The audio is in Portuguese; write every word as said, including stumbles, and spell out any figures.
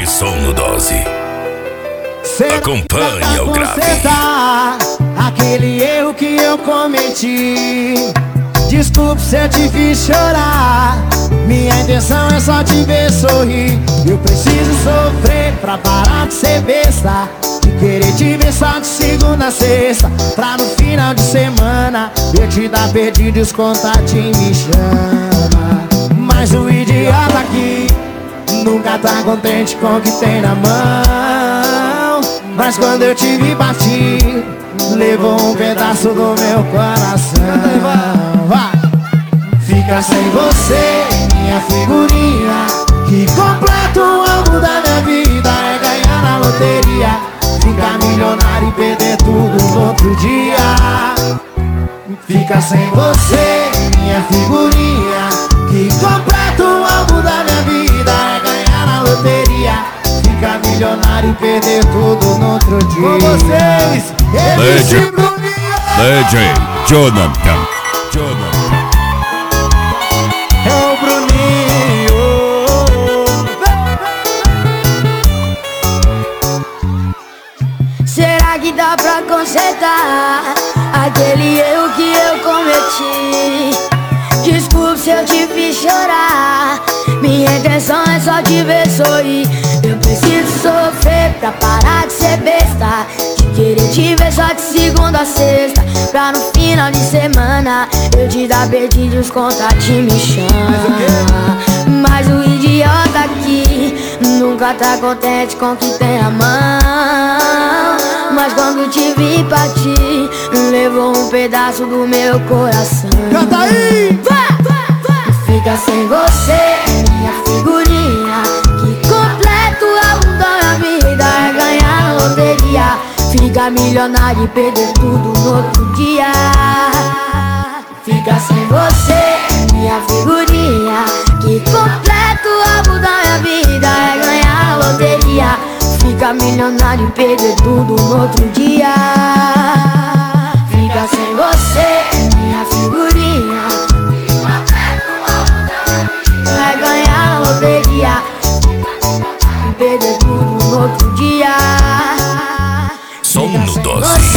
Som no Dose. Acompanha o grave. Aquele erro que eu cometi. Desculpe se eu te fiz chorar. Minha intenção é só te ver sorrir. Eu preciso sofrer pra parar de ser besta, de querer te ver só de segunda a sexta, pra no final de semana eu te dar perdido e os contatinhos me chama. Mas o idiota aqui nunca tá contente com o que tem na mão. Mas quando eu te vi partir, levou um pedaço do meu coração. Fica sem você, minha figurinha, que completa o alvo da minha vida. É ganhar na loteria, ficar milionário e perder tudo no outro dia. Fica sem você, minha figurinha, que completa o alvo da minha vida. É ganhar na loteria, ficar milionário e perder tudo no outro dia. Com vocês, D J D J Jonathan. Jonathan. É o Bruninho. Será que dá pra consertar aquele erro que eu cometi? Desculpe se eu te fiz chorar. Minha intenção é só te ver sorrir. Eu preciso sofrer pra parar de ser besta, de querer te ver só de segunda a sexta, pra no final de semana eu te dar perdido e os contatinhos me chama. Mas o idiota aqui nunca tá contente com o que tem a mão. Mas quando te vi partir, levou um pedaço do meu coração. Canta aí! Fica sem você, minha figurinha, que completa o álbum da minha vida. É ganhar na loteria, ficar milionário e perder tudo no outro dia. Fica sem você, minha figurinha, que completa o álbum da minha vida. É ganhar na loteria, ficar milionário e perder tudo no outro dia. Fica sem você, minha figurinha, vai ganhar a loteria e perder tudo no outro dia. Som no Dose.